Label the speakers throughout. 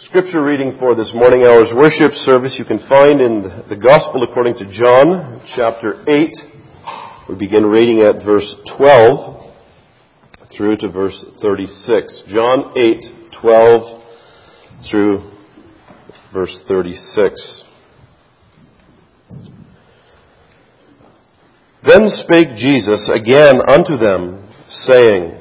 Speaker 1: Scripture reading for this morning hour's worship service you can find in the Gospel according to John, chapter 8. We begin reading at verse 12 through to verse 36. John 8:12 through verse 36. Then spake Jesus again unto them, saying,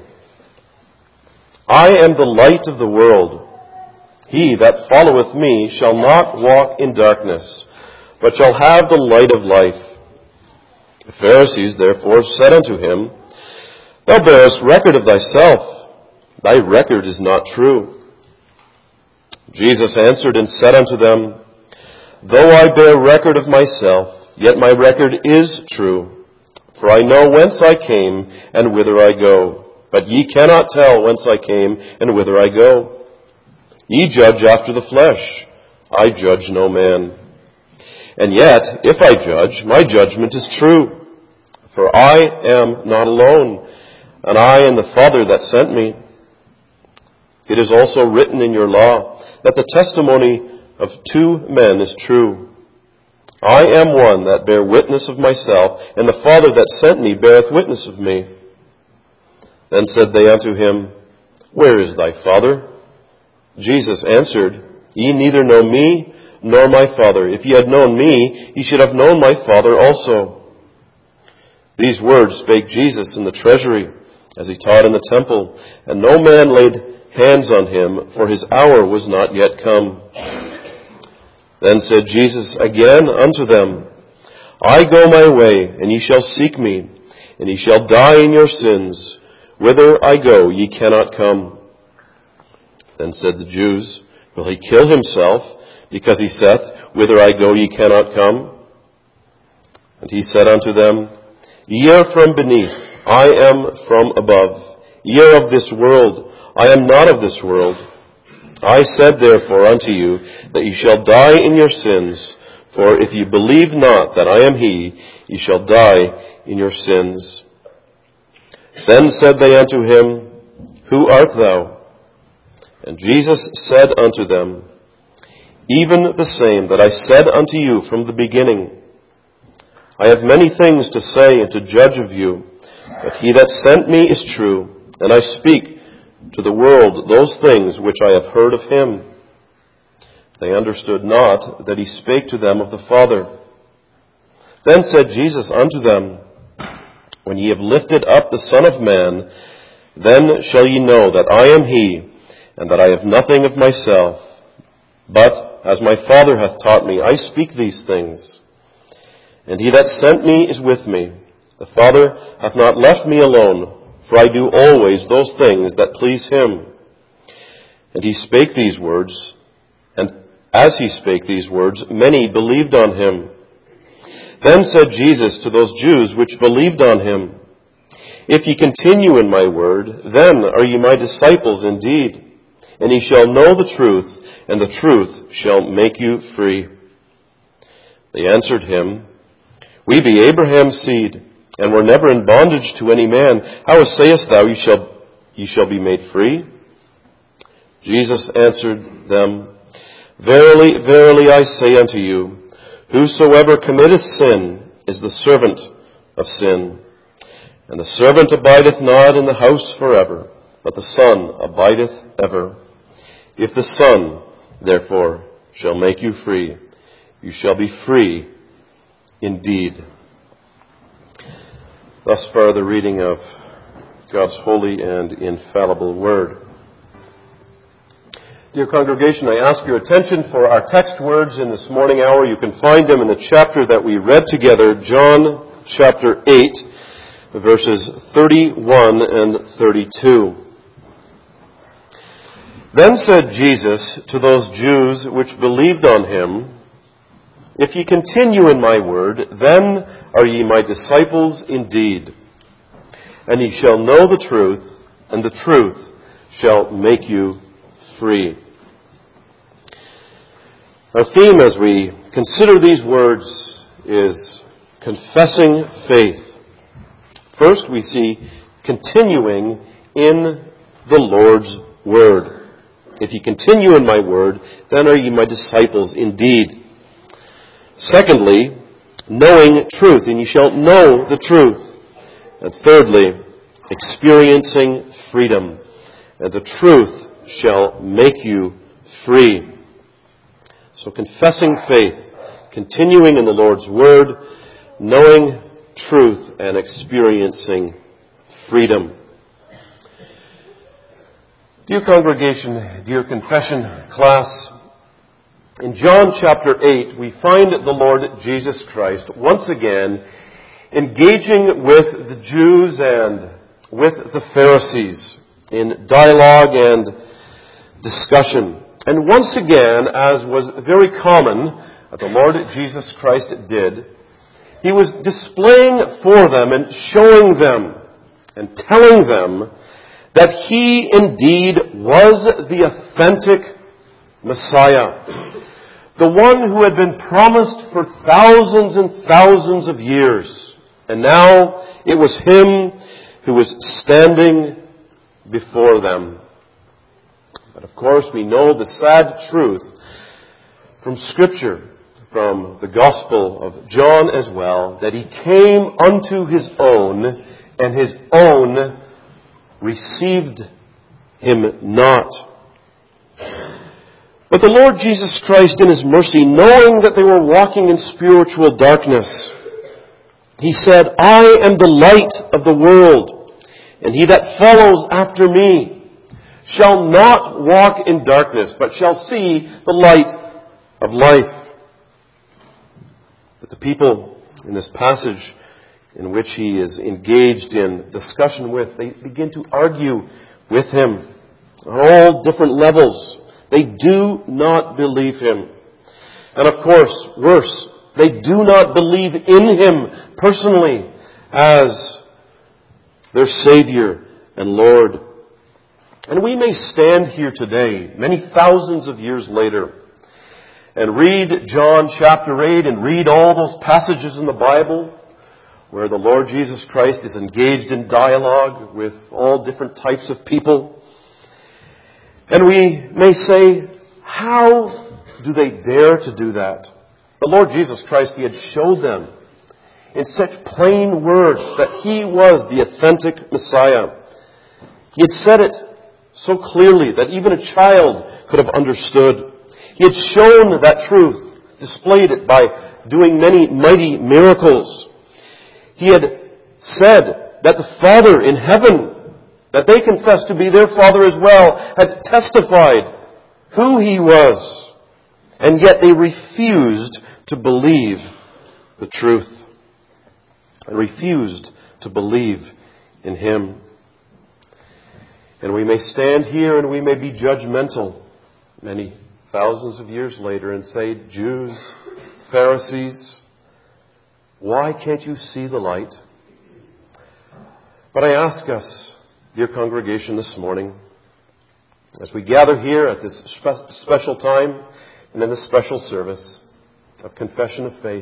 Speaker 1: I am the light of the world. He that followeth me shall not walk in darkness, but shall have the light of life. The Pharisees therefore said unto him, Thou bearest record of thyself. Thy record is not true. Jesus answered and said unto them, Though I bear record of myself, yet my record is true. For I know whence I came and whither I go. But ye cannot tell whence I came and whither I go. Ye judge after the flesh. I judge no man. And yet, if I judge, my judgment is true. For I am not alone, and I and the Father that sent me. It is also written in your law that the testimony of two men is true. I am one that bear witness of myself, and the Father that sent me beareth witness of me. Then said they unto him, Where is thy Father? Jesus answered, Ye neither know me nor my Father. If ye had known me, ye should have known my Father also. These words spake Jesus in the treasury, as he taught in the temple, and no man laid hands on him, for his hour was not yet come. Then said Jesus again unto them, I go my way, and ye shall seek me, and ye shall die in your sins. Whither I go, ye cannot come. Then said the Jews, Will he kill himself, because he saith, Whither I go, ye cannot come? And he said unto them, Ye are from beneath, I am from above. Ye are of this world, I am not of this world. I said therefore unto you, that ye shall die in your sins, for if ye believe not that I am he, ye shall die in your sins. Then said they unto him, Who art thou? And Jesus said unto them, Even the same that I said unto you from the beginning. I have many things to say and to judge of you, but he that sent me is true, and I speak to the world those things which I have heard of him. They understood not that he spake to them of the Father. Then said Jesus unto them, When ye have lifted up the Son of Man, then shall ye know that I am he, and that I have nothing of myself, but as my Father hath taught me, I speak these things. And he that sent me is with me. The Father hath not left me alone, for I do always those things that please him. And he spake these words, and as he spake these words, many believed on him. Then said Jesus to those Jews which believed on him, If ye continue in my word, then are ye my disciples indeed. And ye shall know the truth, and the truth shall make you free. They answered him, We be Abraham's seed, and were never in bondage to any man. How sayest thou, ye shall be made free? Jesus answered them, Verily, verily, I say unto you, Whosoever committeth sin is the servant of sin. And the servant abideth not in the house forever, but the Son abideth ever. If the Son, therefore, shall make you free, you shall be free indeed. Thus far the reading of God's holy and infallible word. Dear congregation, I ask your attention for our text words in this morning hour. You can find them in the chapter that we read together, John chapter 8, verses 31 and 32. Then said Jesus to those Jews which believed on him, If ye continue in my word, then are ye my disciples indeed. And ye shall know the truth, and the truth shall make you free. Our theme as we consider these words is confessing faith. First, we see continuing in the Lord's word. If ye continue in my word, then are ye my disciples indeed. Secondly, knowing truth, and ye shall know the truth. And thirdly, experiencing freedom, and the truth shall make you free. So confessing faith, continuing in the Lord's word, knowing truth, and experiencing freedom. Dear congregation, dear confession class, in John chapter 8, we find the Lord Jesus Christ once again engaging with the Jews and with the Pharisees in dialogue and discussion. And once again, as was very common, the Lord Jesus Christ did, He was displaying for them and showing them and telling them that He indeed was the authentic Messiah, the one who had been promised for thousands and thousands of years. And now it was Him who was standing before them. But of course we know the sad truth from Scripture, from the Gospel of John as well, that He came unto His own, and His own received Him not. But the Lord Jesus Christ, in His mercy, knowing that they were walking in spiritual darkness, He said, I am the light of the world, and he that follows after me shall not walk in darkness, but shall see the light of life. But the people in this passage in which He is engaged in discussion with, they begin to argue with Him on all different levels. They do not believe Him. And of course, worse, they do not believe in Him personally as their Savior and Lord. And we may stand here today, many thousands of years later, and read John chapter 8 and read all those passages in the Bible where the Lord Jesus Christ is engaged in dialogue with all different types of people. And we may say, how do they dare to do that? The Lord Jesus Christ, He had showed them in such plain words that He was the authentic Messiah. He had said it so clearly that even a child could have understood. He had shown that truth, displayed it by doing many mighty miracles. He had said that the Father in heaven, that they confessed to be their Father as well, had testified who He was. And yet they refused to believe the truth. And refused to believe in Him. And we may stand here and we may be judgmental many thousands of years later and say, Jews, Pharisees, why can't you see the light? But I ask us, dear congregation, this morning, as we gather here at this special time and in this special service of confession of faith,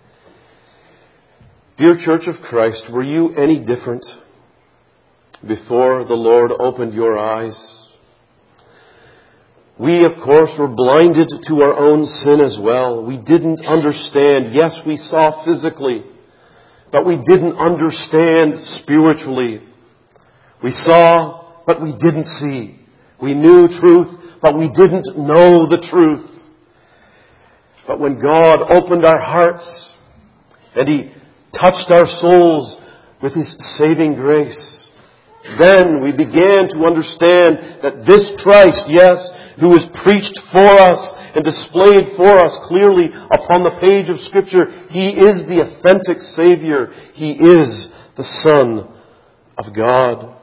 Speaker 1: dear Church of Christ, were you any different before the Lord opened your eyes? We, of course, were blinded to our own sin as well. We didn't understand. Yes, we saw physically, but we didn't understand spiritually. We saw, but we didn't see. We knew truth, but we didn't know the truth. But when God opened our hearts and He touched our souls with His saving grace, then we began to understand that this Christ, yes, who was preached for us and displayed for us clearly upon the page of Scripture, He is the authentic Savior. He is the Son of God.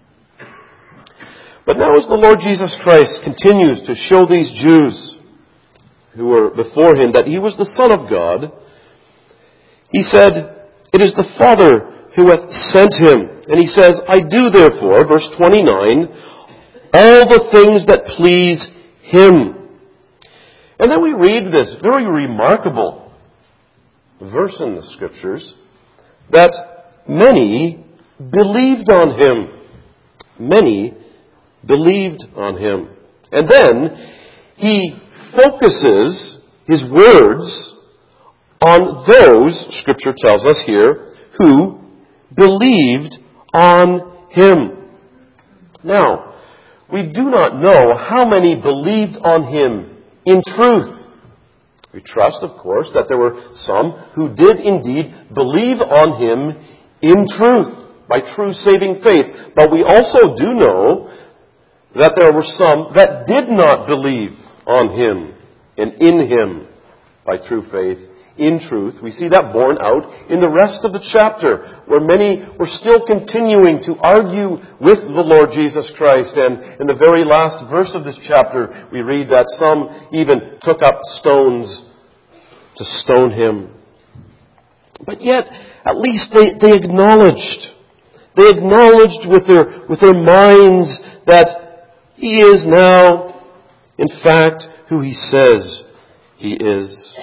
Speaker 1: But now as the Lord Jesus Christ continues to show these Jews who were before Him that He was the Son of God, He said, it is the Father who hath sent Him. And He says, I do therefore, verse 29, all the things that please Him. And then we read this very remarkable verse in the Scriptures that many believed on Him. Many believed on Him. And then he focuses his words on those, Scripture tells us here, who believed on him. Now, we do not know how many believed on him in truth. We trust, of course, that there were some who did indeed believe on him in truth, by true saving faith. But we also do know that there were some that did not believe on him and in him by true faith, in truth. We see that borne out in the rest of the chapter, where many were still continuing to argue with the Lord Jesus Christ. And in the very last verse of this chapter, we read that some even took up stones to stone him. But yet, at least they acknowledged. They acknowledged with their minds that he is now, in fact, who he says he is.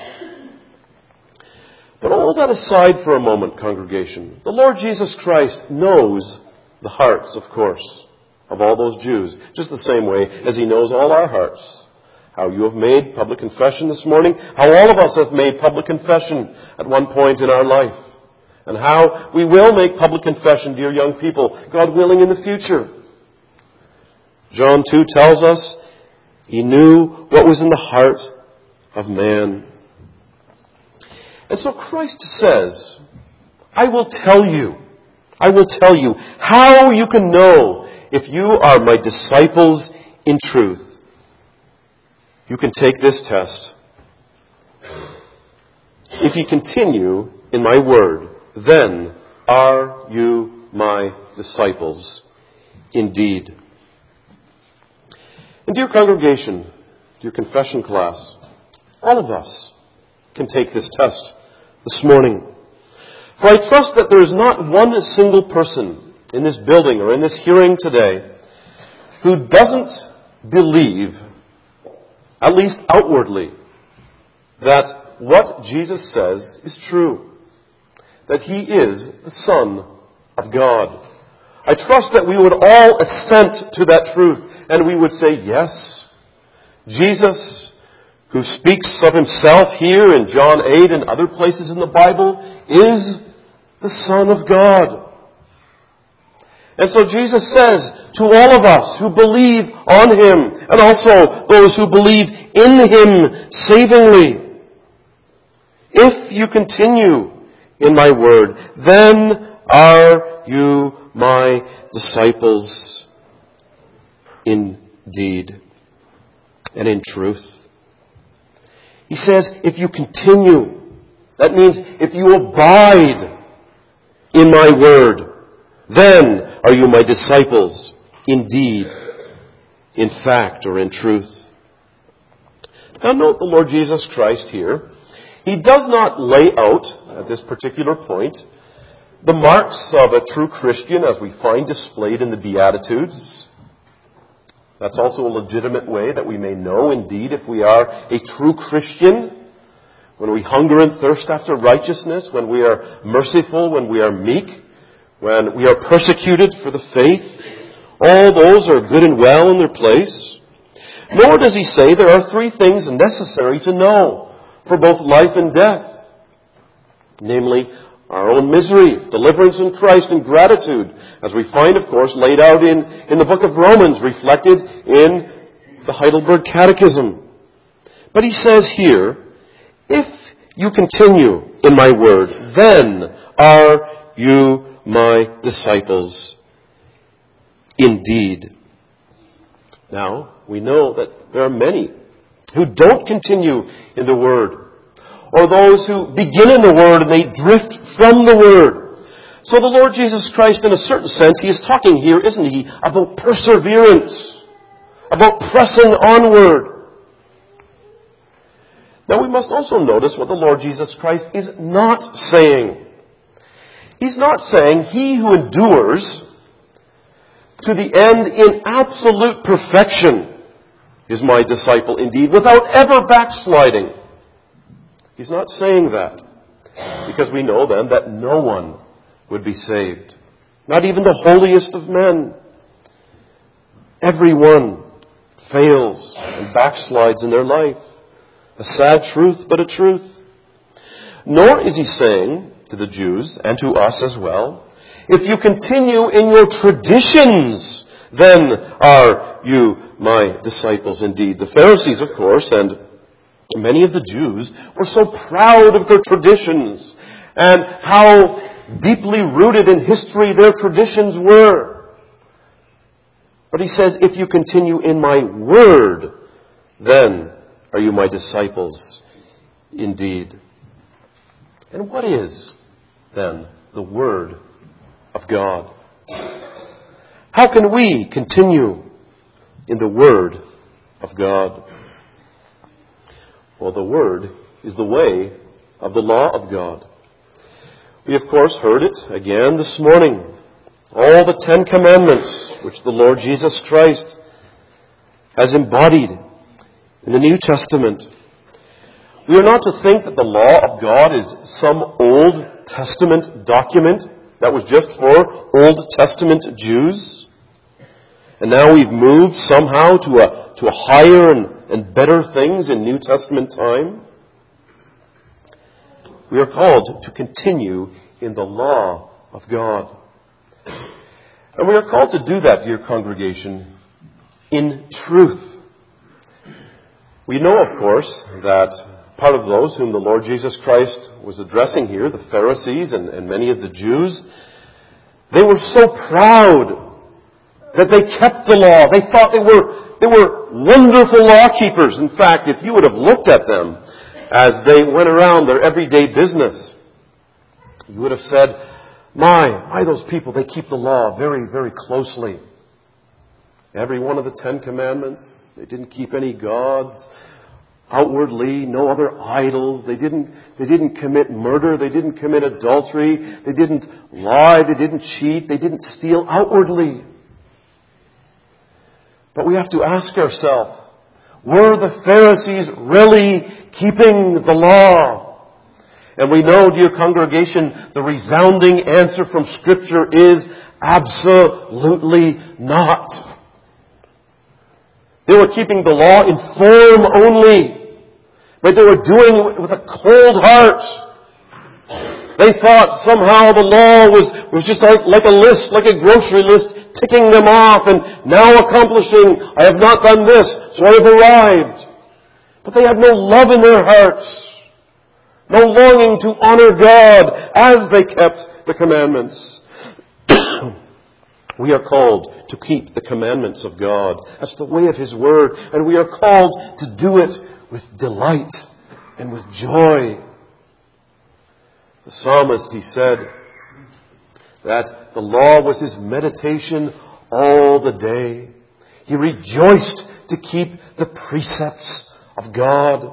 Speaker 1: But all that aside for a moment, congregation, the Lord Jesus Christ knows the hearts, of course, of all those Jews, just the same way as he knows all our hearts. How you have made public confession this morning, how all of us have made public confession at one point in our life, and how we will make public confession, dear young people, God willing, in the future. John 2 tells us he knew what was in the heart of man. And so Christ says, I will tell you how you can know if you are my disciples in truth. You can take this test. If you continue in my word, then are you my disciples indeed. And dear congregation, dear confession class, all of us can take this test this morning. For I trust that there is not one single person in this building or in this hearing today who doesn't believe, at least outwardly, that what Jesus says is true. That he is the Son of God. I trust that we would all assent to that truth and we would say, yes, Jesus, who speaks of himself here in John 8 and other places in the Bible, is the Son of God. And so Jesus says to all of us who believe on him, and also those who believe in him savingly, if you continue in my word, then are you my disciples indeed and in truth. He says, if you continue, that means if you abide in my word, then are you my disciples indeed, in fact, or in truth. Now note the Lord Jesus Christ here. He does not lay out, at this particular point, the marks of a true Christian as we find displayed in the Beatitudes. That's also a legitimate way that we may know, indeed, if we are a true Christian. When we hunger and thirst after righteousness, when we are merciful, when we are meek, when we are persecuted for the faith, all those are good and well in their place. Nor does he say there are three things necessary to know for both life and death. Namely, our own misery, deliverance in Christ, and gratitude, as we find, of course, laid out in the book of Romans, reflected in the Heidelberg Catechism. But he says here, if you continue in my word, then are you my disciples indeed. Now, we know that there are many who don't continue in the word, or those who begin in the word and they drift from the word. So the Lord Jesus Christ, in a certain sense, he is talking here, isn't he, about perseverance, about pressing onward. Now we must also notice what the Lord Jesus Christ is not saying. He's not saying he who endures to the end in absolute perfection is my disciple indeed, without ever backsliding. He's not saying that, because we know then that no one would be saved. Not even the holiest of men. Everyone fails and backslides in their life. A sad truth, but a truth. Nor is he saying to the Jews, and to us as well, if you continue in your traditions, then are you my disciples indeed. The Pharisees, of course, and many of the Jews were so proud of their traditions and how deeply rooted in history their traditions were. But he says, if you continue in my word, then are you my disciples indeed. And what is, then, the word of God? How can we continue in the word of God? Well, the word is the way of the law of God. We, of course, heard it again this morning. All the 10 Commandments which the Lord Jesus Christ has embodied in the New Testament. We are not to think that the law of God is some Old Testament document that was just for Old Testament Jews. And now we've moved somehow to a higher and better things in New Testament time. We are called to continue in the law of God. And we are called to do that, dear congregation, in truth. We know, of course, that part of those whom the Lord Jesus Christ was addressing here, the Pharisees and many of the Jews, they were so proud that they kept the law. They thought they were wonderful law keepers. In fact, if you would have looked at them as they went around their everyday business, you would have said, my, those people, they keep the law very, very closely. Every one of the 10 Commandments, they didn't keep any gods outwardly, no other idols. They didn't commit murder. They didn't commit adultery. They didn't lie. They didn't cheat. They didn't steal outwardly. But we have to ask ourselves, were the Pharisees really keeping the law? And we know, dear congregation, the resounding answer from Scripture is absolutely not. They were keeping the law in form only. But they were doing it with a cold heart. They thought somehow the law was just like a list, like a grocery list, ticking them off and now accomplishing, I have not done this, so I have arrived. But they had no love in their hearts. No longing to honor God as they kept the commandments. We are called to keep the commandments of God. That's the way of His Word. And we are called to do it with delight and with joy. The psalmist, he said that the law was his meditation all the day. He rejoiced to keep the precepts of God.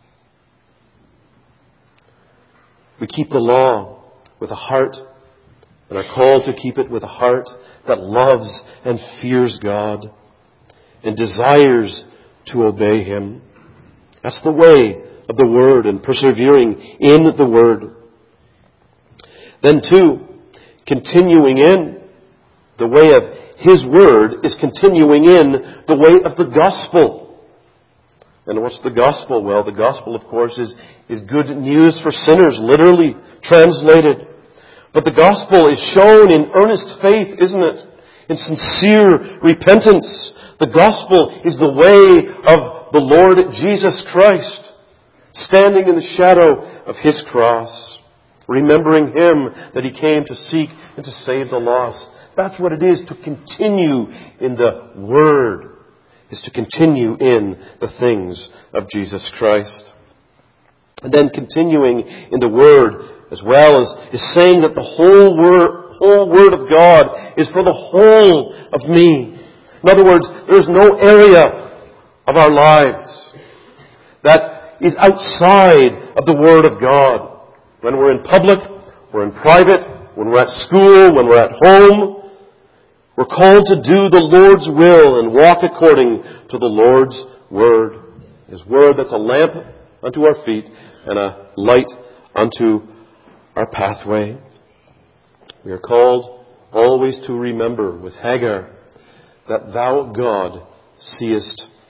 Speaker 1: We keep the law with a heart and are called to keep it with a heart that loves and fears God and desires to obey Him. That's the way of the Word and persevering in the Word. Then too, continuing in the way of His Word is continuing in the way of the Gospel. And what's the Gospel? Well, the Gospel, of course, is good news for sinners, literally translated. But the Gospel is shown in earnest faith, isn't it? In sincere repentance. The Gospel is the way of the Lord Jesus Christ, standing in the shadow of His cross, remembering Him that He came to seek and to save the lost. That's what it is to continue in the Word, is to continue in the things of Jesus Christ. And then continuing in the Word as well is saying that the whole Word of God is for the whole of me. In other words, there's no area of our lives that is outside of the Word of God. When we're in public, we're in private, when we're at school, when we're at home, we're called to do the Lord's will and walk according to the Lord's Word. His Word that's a lamp unto our feet and a light unto our pathway. We are called always to remember with Hagar that Thou, God, seest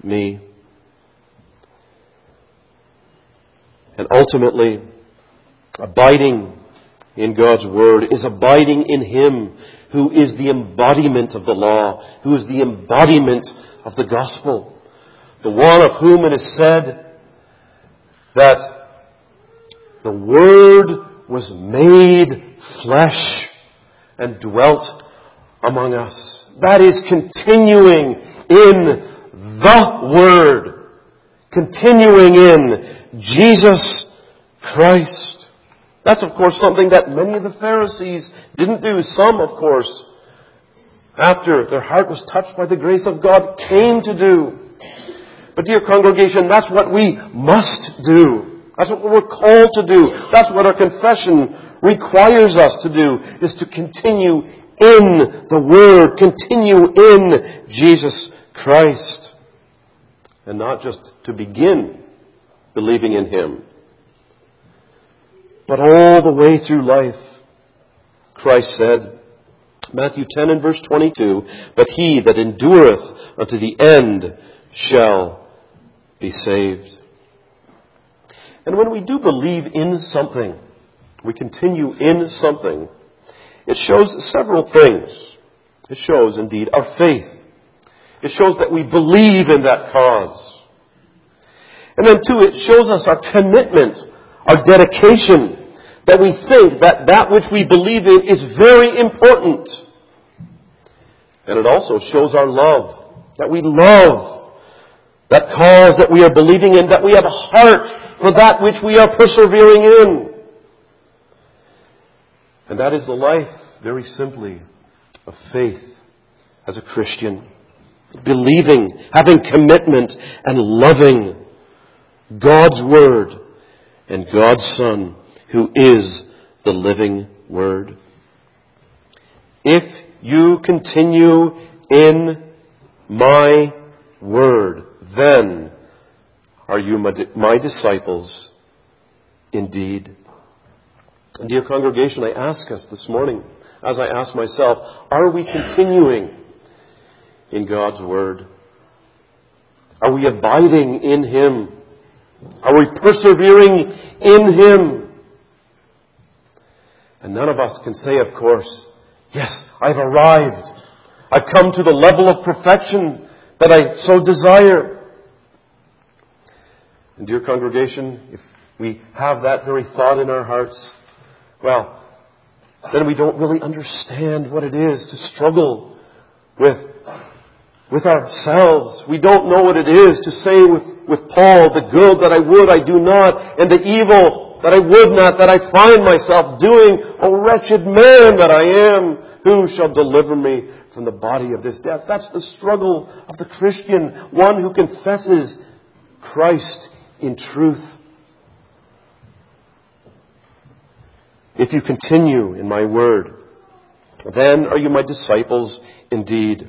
Speaker 1: me. And ultimately, abiding in God's Word is abiding in Him who is the embodiment of the law, who is the embodiment of the gospel, the one of whom it is said that the Word was made flesh and dwelt among us. That is continuing in the Word, continuing in Jesus Christ. That's, of course, something that many of the Pharisees didn't do. Some, of course, after their heart was touched by the grace of God, came to do. But dear congregation, that's what we must do. That's what we're called to do. That's what our confession requires us to do, is to continue in the Word, continue in Jesus Christ. And not just to begin believing in Him, but all the way through life. Christ said, Matthew 10 and verse 22, "But he that endureth unto the end shall be saved." And when we do believe in something, we continue in something, it shows several things. It shows, indeed, our faith. It shows that we believe in that cause. And then, too, it shows us our commitment, our dedication, that we think that that which we believe in is very important. And it also shows our love, that we love that cause that we are believing in, that we have a heart for that which we are persevering in. And that is the life, very simply, of faith as a Christian. Believing, having commitment, and loving God's Word and God's Son, who is the living Word. If you continue in my Word, then are you my disciples indeed. And dear congregation, I ask us this morning, as I ask myself, are we continuing in God's Word? Are we abiding in Him? Are we persevering in Him? And none of us can say, of course, yes, I've arrived. I've come to the level of perfection that I so desire. And dear congregation, if we have that very thought in our hearts, well, then we don't really understand what it is to struggle with ourselves. We don't know what it is to say with Paul, the good that I would, I do not, and the evil that I would not, that I find myself doing. O wretched man that I am, who shall deliver me from the body of this death? That's the struggle of the Christian, one who confesses Christ in truth. If you continue in my word, then are you my disciples indeed.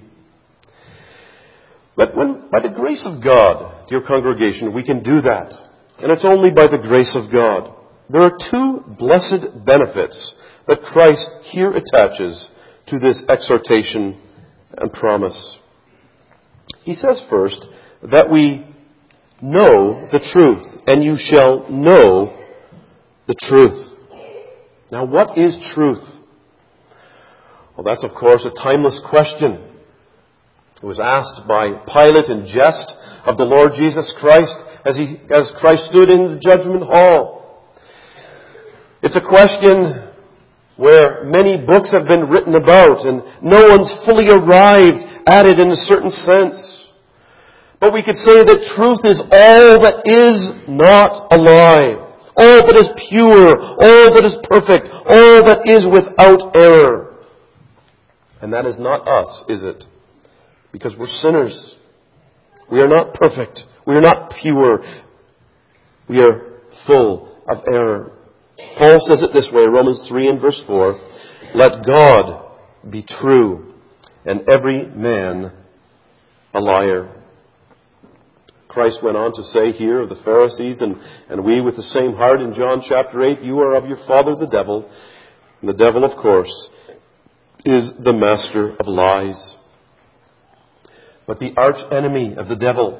Speaker 1: But when, by the grace of God, dear congregation, we can do that. And it's only by the grace of God. There are two blessed benefits that Christ here attaches to this exhortation and promise. He says first that we know the truth, and you shall know the truth. Now, what is truth? Well, that's, of course, a timeless question. It was asked by Pilate in jest of the Lord Jesus Christ as Christ stood in the judgment hall. It's a question where many books have been written about, and no one's fully arrived at it in a certain sense. But we could say that truth is all that is not a lie, all that is pure, all that is perfect, all that is without error. And that is not us, is it? Because we're sinners. We are not perfect. We are not pure. We are full of error. Paul says it this way, Romans 3 and verse 4, "Let God be true, and every man a liar." Christ went on to say here of the Pharisees, and we with the same heart in John chapter 8, "You are of your father the devil, and the devil, of course, is the master of lies." But the arch enemy of the devil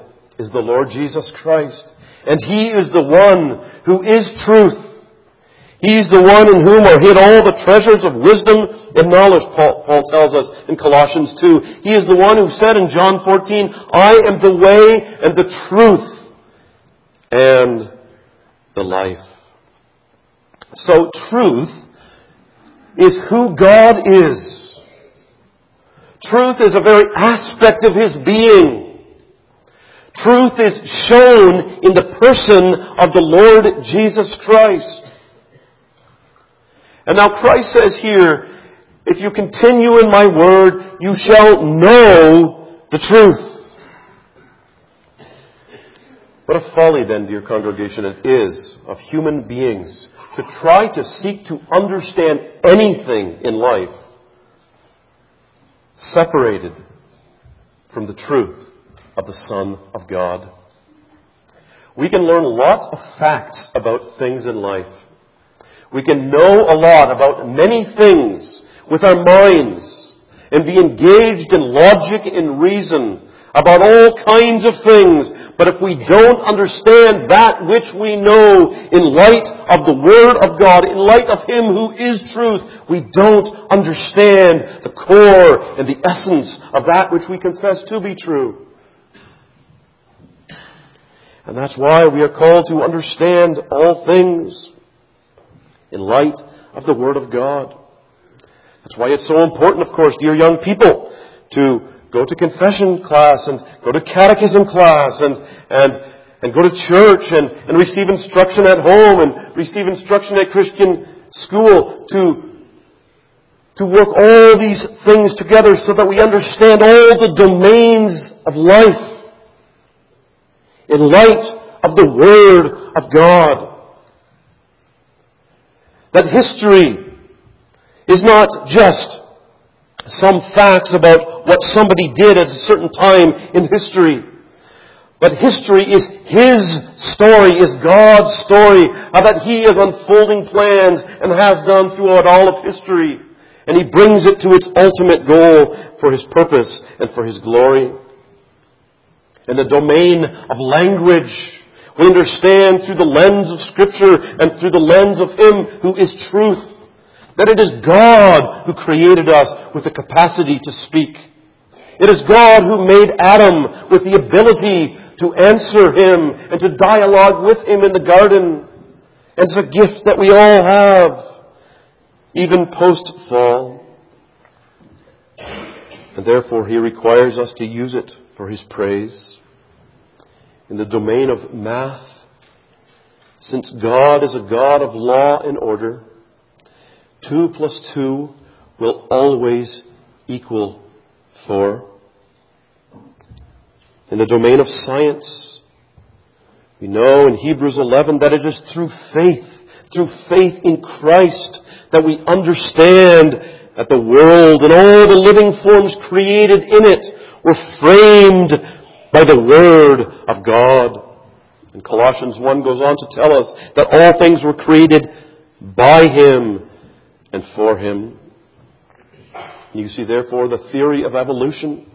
Speaker 1: is the Lord Jesus Christ. And He is the one who is truth. He's the one in whom are hid all the treasures of wisdom and knowledge, Paul tells us in Colossians 2. He is the one who said in John 14, I am the way and the truth and the life. So truth is who God is. Truth is a very aspect of His being. Truth is shown in the person of the Lord Jesus Christ. And now Christ says here, if you continue in my word, you shall know the truth. What a folly then, dear congregation, it is of human beings to try to seek to understand anything in life separated from the truth of the Son of God. We can learn lots of facts about things in life. We can know a lot about many things with our minds and be engaged in logic and reason about all kinds of things. But if we don't understand that which we know in light of the Word of God, in light of Him who is truth, we don't understand the core and the essence of that which we confess to be true. And that's why we are called to understand all things in light of the Word of God. That's why it's so important, of course, dear young people, to go to confession class and go to catechism class and go to church and receive instruction at home and receive instruction at Christian school to work all these things together so that we understand all the domains of life in light of the Word of God. That history is not just some facts about what somebody did at a certain time in history. But history is His story, is God's story, that He is unfolding plans and has done throughout all of history. And He brings it to its ultimate goal for His purpose and for His glory. In the domain of language, we understand through the lens of Scripture and through the lens of Him who is truth, that it is God who created us with the capacity to speak. It is God who made Adam with the ability to answer Him and to dialogue with Him in the garden. And it's a gift that we all have, even post-fall. And therefore He requires us to use it for His praise. In the domain of math, since God is a God of law and order, 2 plus 2 will always equal 4. In the domain of science, we know in Hebrews 11 that it is through faith in Christ, that we understand that the world and all the living forms created in it were framed by the Word of God. And Colossians 1 goes on to tell us that all things were created by Him and for Him. You see, therefore, the theory of evolution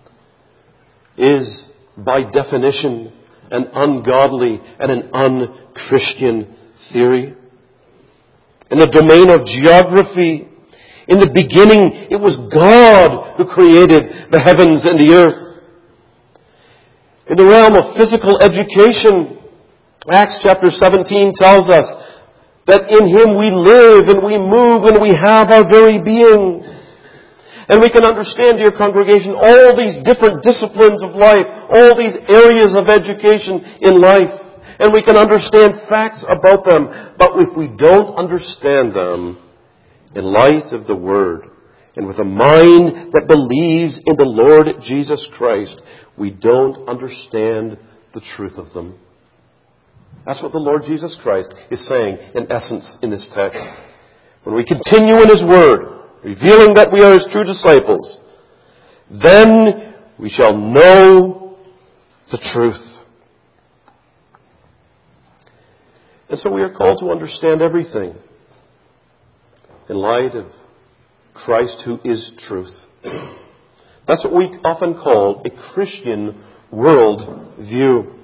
Speaker 1: is, by definition, an ungodly and an unchristian theory. In the domain of geography, in the beginning, it was God who created the heavens and the earth. In the realm of physical education, Acts chapter 17 tells us that in Him we live and we move and we have our very being. And we can understand, dear congregation, all these different disciplines of life, all these areas of education in life. And we can understand facts about them. But if we don't understand them in light of the Word, and with a mind that believes in the Lord Jesus Christ, we don't understand the truth of them. That's what the Lord Jesus Christ is saying, in essence, in this text. When we continue in His Word, revealing that we are His true disciples, then we shall know the truth. And so we are called to understand everything in light of Christ who is truth. That's what we often call a Christian world view.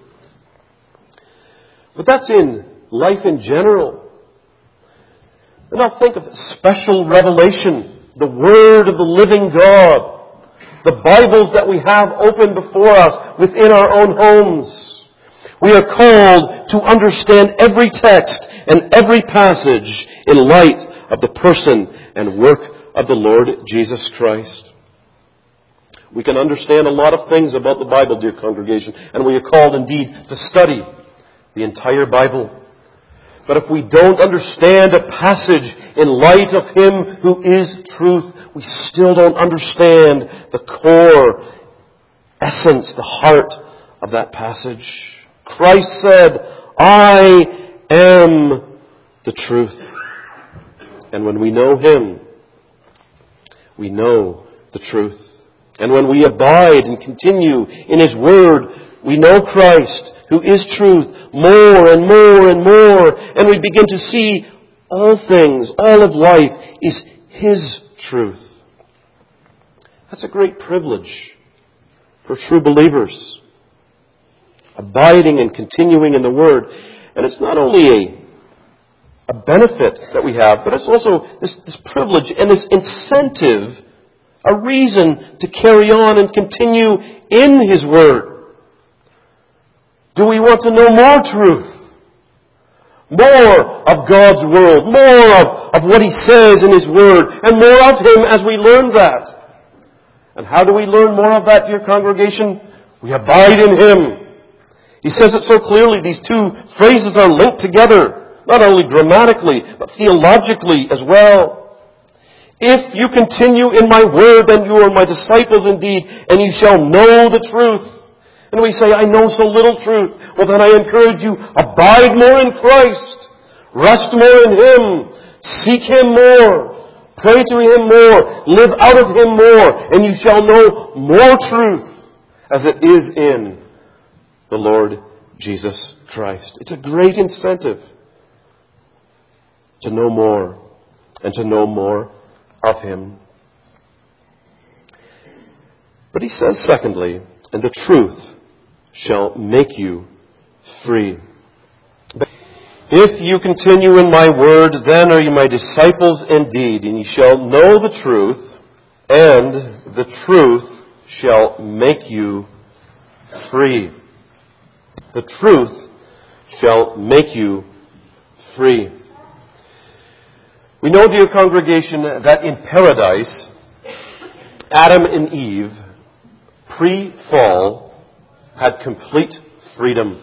Speaker 1: But that's in life in general. And now think of special revelation, the Word of the living God, the Bibles that we have open before us within our own homes. We are called to understand every text and every passage in light of the person and work of the Lord Jesus Christ. We can understand a lot of things about the Bible, dear congregation, and we are called indeed to study the entire Bible. But if we don't understand a passage in light of Him who is truth, we still don't understand the core essence, the heart of that passage. Christ said, I am the truth. And when we know Him, we know the truth. And when we abide and continue in His Word, we know Christ, who is truth, more and more and more. And we begin to see all things, all of life is His truth. That's a great privilege for true believers. Abiding and continuing in the Word. And it's not only a benefit that we have, but it's also this privilege and this incentive, a reason to carry on and continue in His Word. Do we want to know more truth? More of God's Word, more of what He says in His Word, and more of Him as we learn that. And how do we learn more of that, dear congregation? We abide in Him. He says it so clearly. These two phrases are linked together, not only grammatically, but theologically as well. If you continue in my word, then you are my disciples indeed, and you shall know the truth. And we say, I know so little truth. Well, then I encourage you, abide more in Christ. Rest more in Him. Seek Him more. Pray to Him more. Live out of Him more. And you shall know more truth as it is in the Lord Jesus Christ. It's a great incentive to know more and to know more of Him. But he says, secondly, and the truth shall make you free. If you continue in my word, then are you my disciples indeed, and you shall know the truth, and the truth shall make you free. The truth shall make you free. We know, dear congregation, that in paradise, Adam and Eve, pre-fall, had complete freedom.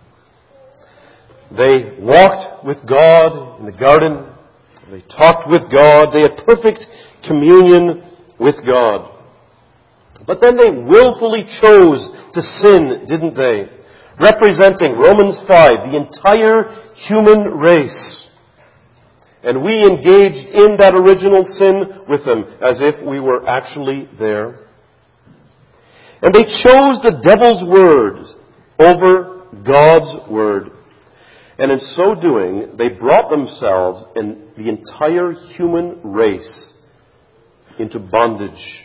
Speaker 1: They walked with God in the garden. They talked with God. They had perfect communion with God. But then they willfully chose to sin, didn't they? Representing Romans 5, the entire human race. And we engaged in that original sin with them as if we were actually there. And they chose the devil's words over God's word. And in so doing, they brought themselves and the entire human race into bondage.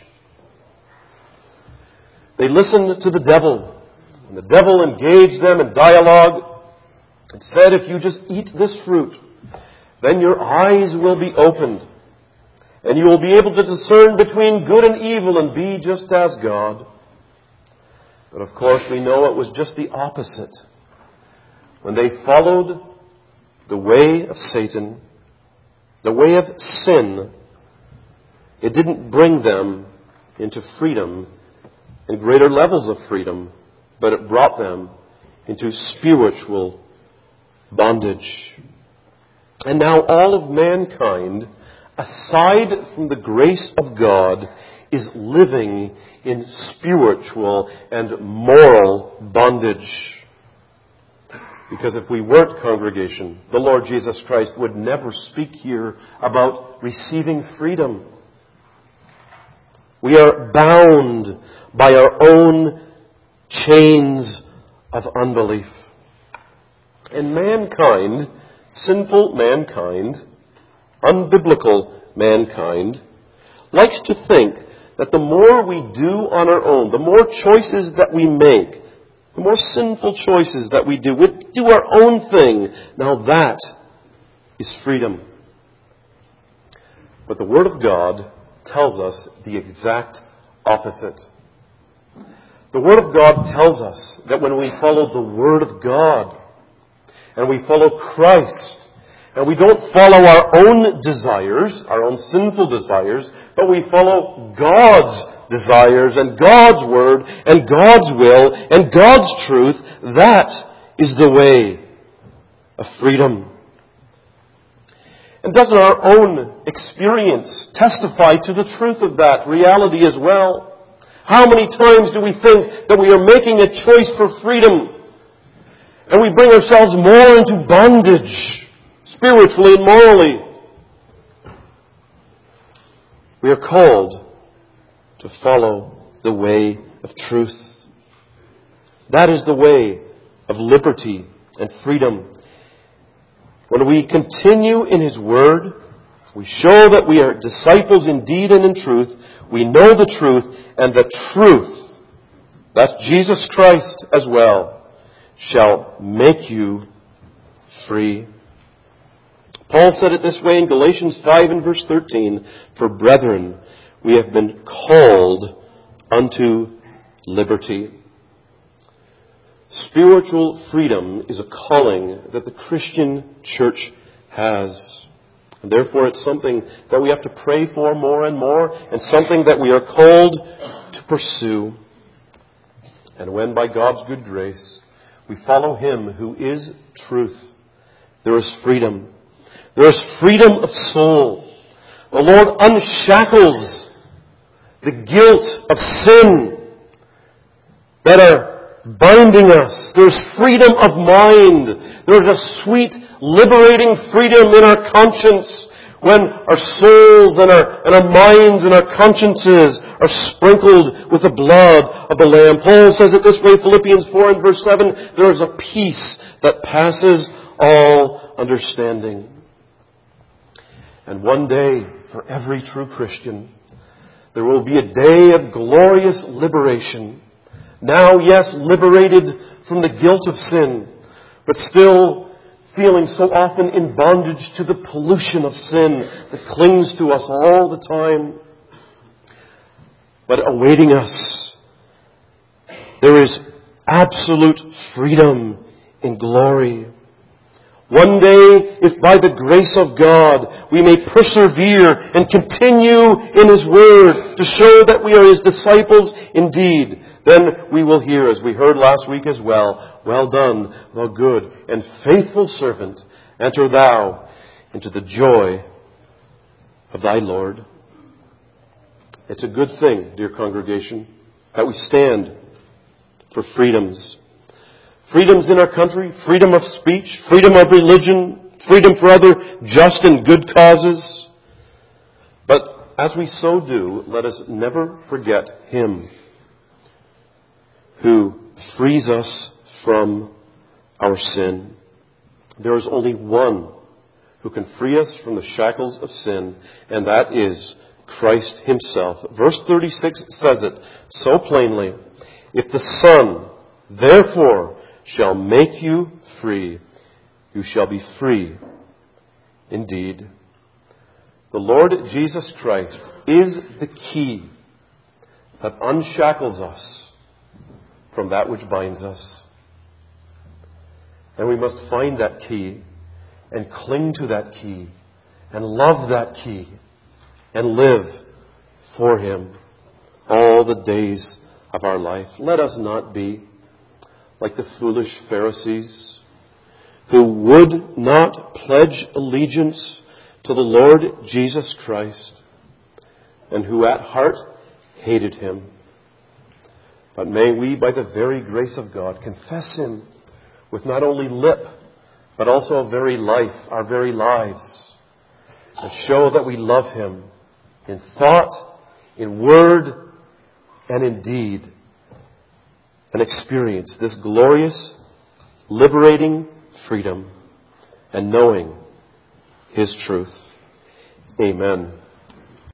Speaker 1: They listened to the devil. And the devil engaged them in dialogue and said, if you just eat this fruit, then your eyes will be opened. And you will be able to discern between good and evil and be just as God. But of course we know it was just the opposite. When they followed the way of Satan, the way of sin, it didn't bring them into freedom and greater levels of freedom, but it brought them into spiritual bondage. And now all of mankind, aside from the grace of God, is living in spiritual and moral bondage. Because if we weren't, congregation, the Lord Jesus Christ would never speak here about receiving freedom. We are bound by our own chains of unbelief. And mankind, sinful mankind, unbiblical mankind, likes to think that the more we do on our own, the more choices that we make, the more sinful choices that we do our own thing. Now that is freedom. But the Word of God tells us the exact opposite. The Word of God tells us that when we follow the Word of God, and we follow Christ, and we don't follow our own desires, our own sinful desires, but we follow God's desires and God's Word and God's will and God's truth, that is the way of freedom. And doesn't our own experience testify to the truth of that reality as well? How many times do we think that we are making a choice for freedom, and we bring ourselves more into bondage, spiritually and morally? We are called to follow the way of truth. That is the way of liberty and freedom. When we continue in His Word, we show that we are disciples indeed and in truth. We know the truth, and the truth, that's Jesus Christ as well, shall make you free. Paul said it this way in Galatians 5 and verse 13, "For brethren, we have been called unto liberty." Spiritual freedom is a calling that the Christian church has. And therefore it's something that we have to pray for more and more, and something that we are called to pursue. And when by God's good grace we follow Him who is truth, there is freedom. There is freedom of soul. The Lord unshackles the guilt of sin that are binding us. There's freedom of mind. There's a sweet, liberating freedom in our conscience when our souls and our minds and our consciences are sprinkled with the blood of the Lamb. Paul says it this way, Philippians 4 and verse 7, "There is a peace that passes all understanding." And one day, for every true Christian, there will be a day of glorious liberation. Now, yes, liberated from the guilt of sin, but still feeling so often in bondage to the pollution of sin that clings to us all the time. But awaiting us, there is absolute freedom in glory. One day, if by the grace of God we may persevere and continue in His Word to show that we are His disciples indeed, then we will hear, as we heard last week as well, "Well done, thou good and faithful servant, enter thou into the joy of thy Lord." It's a good thing, dear congregation, that we stand for freedoms. Freedoms in our country, freedom of speech, freedom of religion, freedom for other just and good causes. But as we so do, let us never forget Him who frees us from our sin. There is only one who can free us from the shackles of sin, and that is Christ Himself. Verse 36 says it so plainly, "If the Son, therefore, shall make you free, you shall be free indeed." The Lord Jesus Christ is the key that unshackles us from that which binds us. And we must find that key and cling to that key and love that key and live for Him all the days of our life. Let us not be like the foolish Pharisees who would not pledge allegiance to the Lord Jesus Christ and who at heart hated Him. But may we, by the very grace of God, confess Him with not only lip, but also our very life, our very lives, and show that we love Him in thought, in word, and in deed, and experience this glorious, liberating freedom and knowing His truth. Amen.